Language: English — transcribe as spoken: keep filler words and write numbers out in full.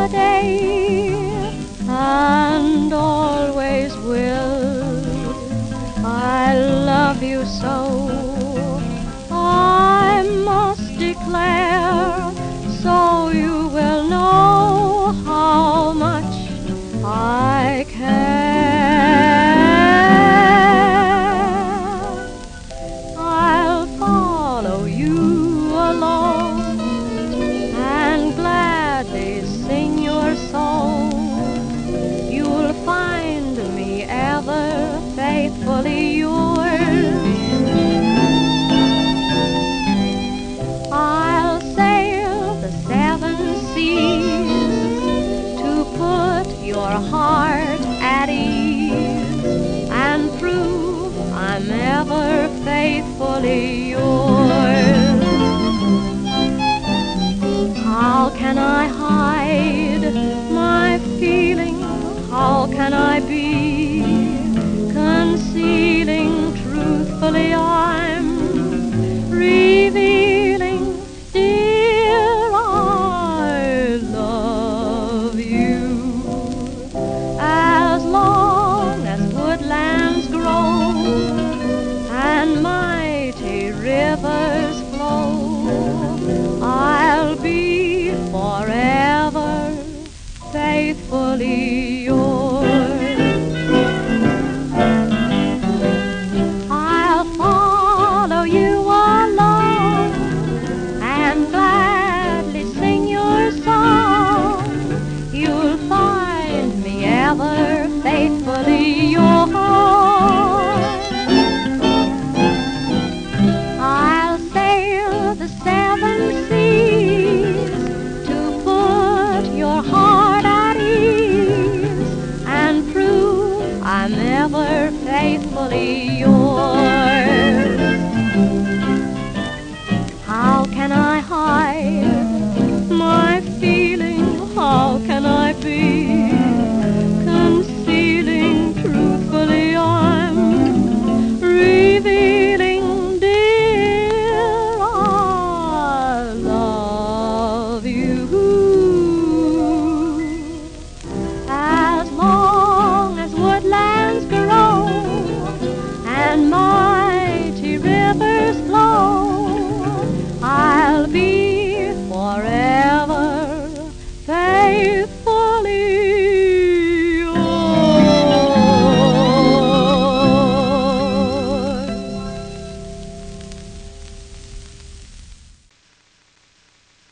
day and always will. I love you so, I must declare, so you will know how much I care. I'll follow you along and gladly sing your song. You'll find me ever faithfully yours. I'll sail the seven seas to put your heart at ease and prove I'm ever faithfully yours. How can I hide my feeling? How can I be concealing? Truthfully I'm revealing, dear, I love you. As long as woodlands grow and mighty rivers flow, I'll be forever faithfully yours. I'll follow you along and gladly sing your song. You'll find me ever faithfully yours. I'll sail the seven seas to put your heart at ease and prove I'm ever faithfully yours.